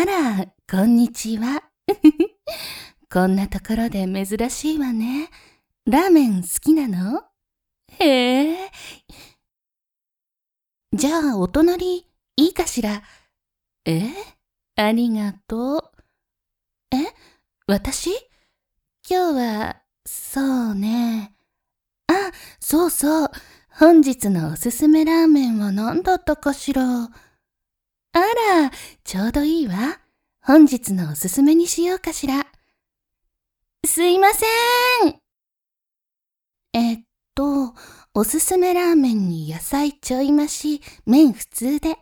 あら、こんにちは。こんなところで珍しいわね。ラーメン好きなの？へえ。じゃあ、お隣、いいかしら？ありがとう。私？今日は、そうね。あ、そうそう。本日のおすすめラーメンは何だったかしら？あら、ちょうどいいわ。本日のおすすめにしようかしら。すいません。おすすめラーメンに野菜ちょい増し、麺普通で。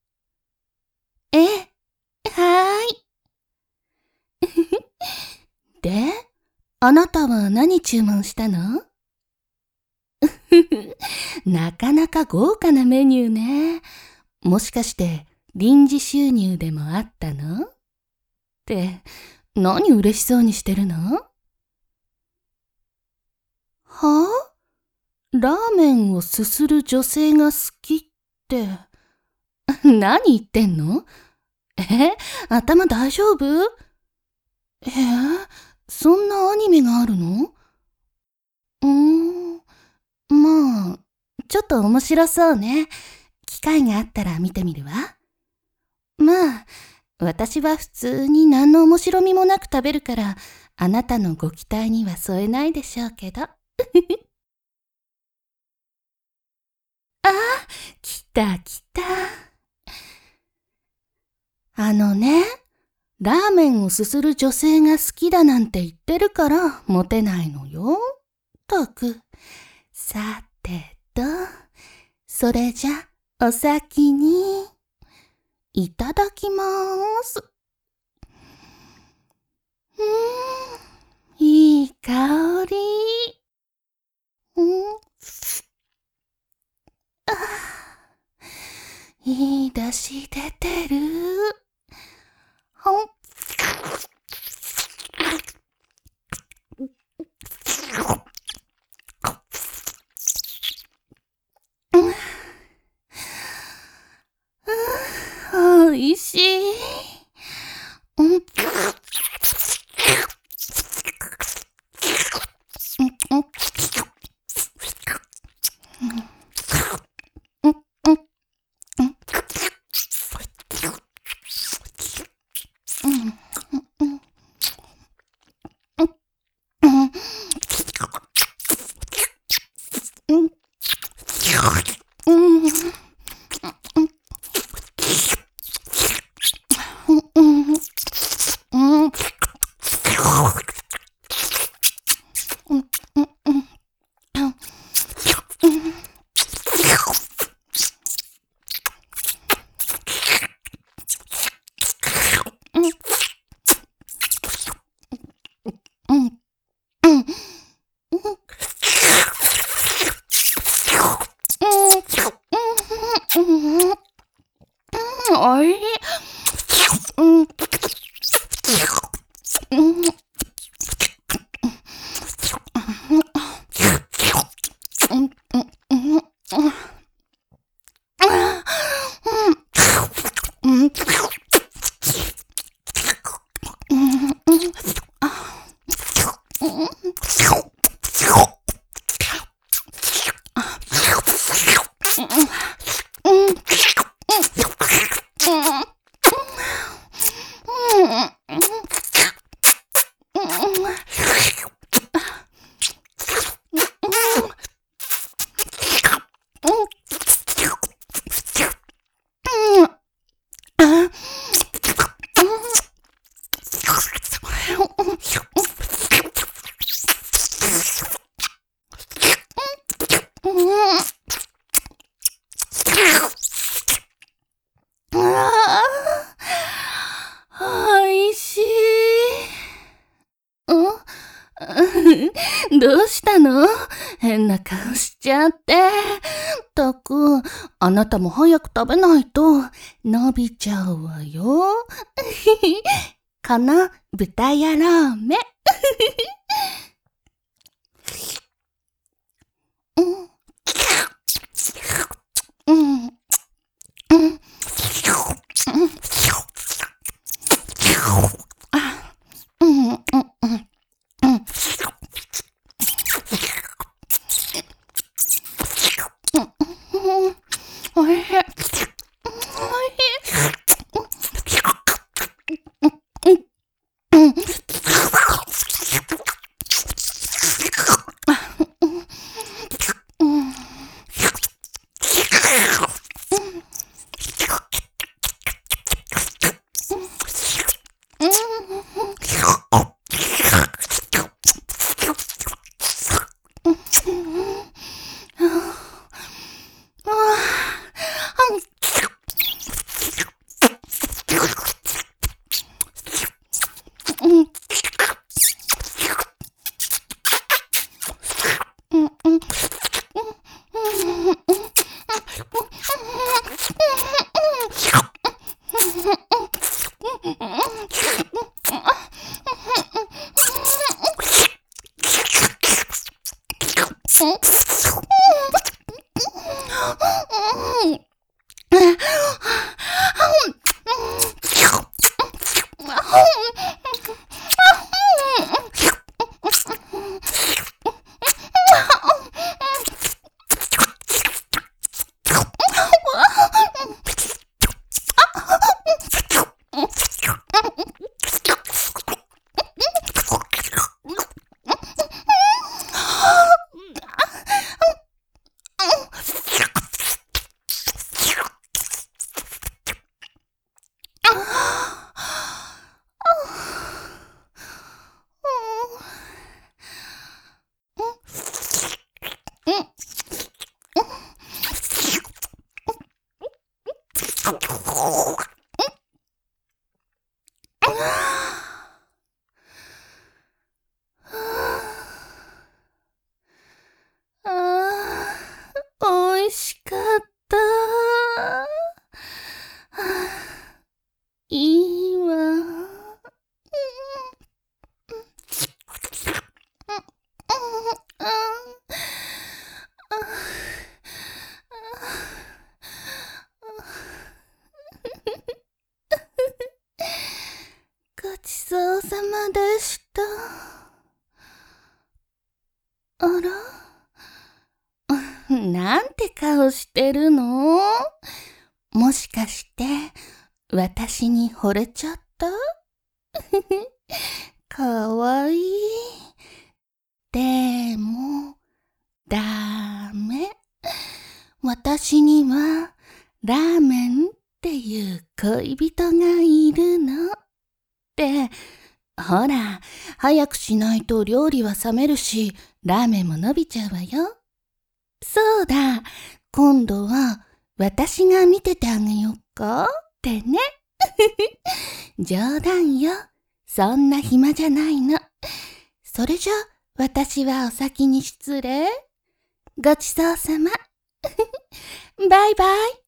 はーい。で、あなたは何注文したの？なかなか豪華なメニューね。もしかして臨時収入でもあったの？って、何嬉しそうにしてるの？はあ？ラーメンをすする女性が好きって、何言ってんの？頭大丈夫？そんなアニメがあるの？まあ、ちょっと面白そうね。機会があったら見てみるわ。まあ、私は普通に何の面白みもなく食べるから、あなたのご期待には添えないでしょうけど。来た来た。ラーメンをすする女性が好きだなんて言ってるからモテないのよ。ったく。さてと、それじゃお先に。いただきまーす。いい香り。いい出汁出てる。おいしい。おいしい。おいしい。どうしたの？変な顔しちゃって。ったく、あなたも早く食べないと伸びちゃうわよ。この豚やラーメン。 うんうんうんうん。おいしい。おいしい。おいしかった。いいわ。ごちそうさまでした。あら？なんて顔してるの？もしかして私に惚れちゃった？かわいい。でもダメ。私にはラーメンっていう恋人がいるの。で、ほら、早くしないと料理は冷めるし、ラーメンも伸びちゃうわよ。そうだ、今度は私が見ててあげよっかってね。冗談よ。そんな暇じゃないの。それじゃ、私はお先に失礼。ごちそうさま。バイバイ。